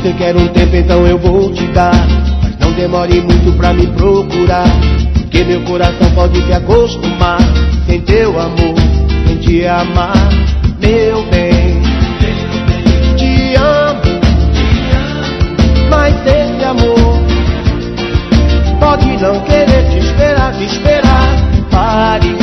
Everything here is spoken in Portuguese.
você quer um tempo, então eu vou te dar. Mas não demore muito pra me procurar, porque meu coração pode se acostumar sem teu amor, sem te amar, meu bem. Te amo, mas esse amor pode não querer te esperar, Pare.